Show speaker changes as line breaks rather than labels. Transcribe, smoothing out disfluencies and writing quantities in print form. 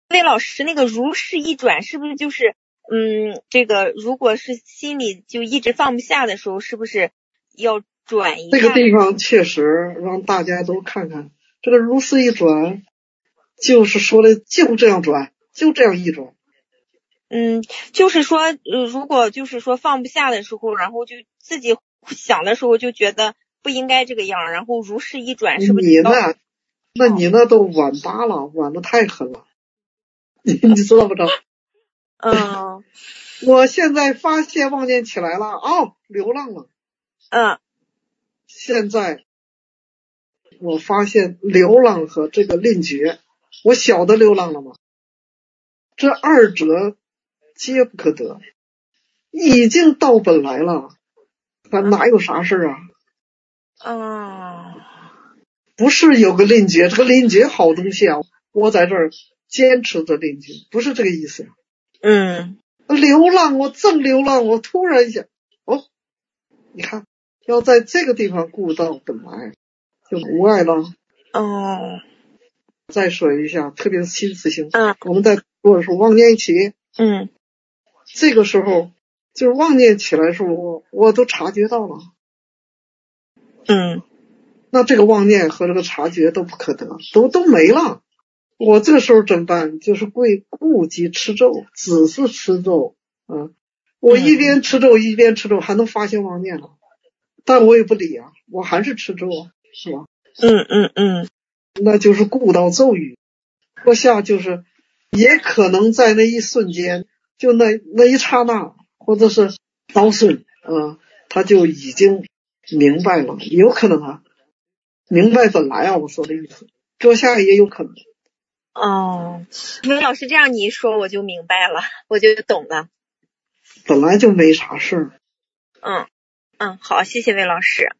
魏老师，那个如是一转是不是就是这个如果是心里就一直放不下的时候，是不是要转一下？
这个地方确实让大家都看看，这个如是一转就是说的就这样转，就这样一转。
就是说如果就是说放不下的时候，然后就自己想的时候就觉得不应该这个样，然后如是一转，是不是
你那都晚八了，晚的太狠了。你知道不知道？我现在发现妄念起来了，流浪了。现在我发现流浪和这个吝绝，我晓得流浪了吗？这二者皆不可得，已经到本来了，还哪有啥事啊？不是有个吝绝，这个吝绝好东西啊，我在这儿坚持着吝绝，不是这个意思。流浪，我正流浪，我突然一下，你看，要在这个地方顾到本来，就无碍了。再说一下，特别是心思性，我们在如果说妄念起，这个时候就是妄念起来的时候，我都察觉到了。那这个妄念和这个察觉都不可得，都没了。我这个时候怎么办？就是顾及吃咒，只是吃咒我一边吃咒一边吃咒，还能发现妄念了，但我也不理啊，我还是吃咒啊，是吧？那就是顾到咒语，或下就是也可能在那一瞬间，就那一刹那，或者是刀瞬他就已经明白了，也有可能啊，明白本来我说的意思，搁下也有可能。
魏老师这样你一说我就明白了，我就懂了。
本来就没啥事儿。
好，谢谢魏老师。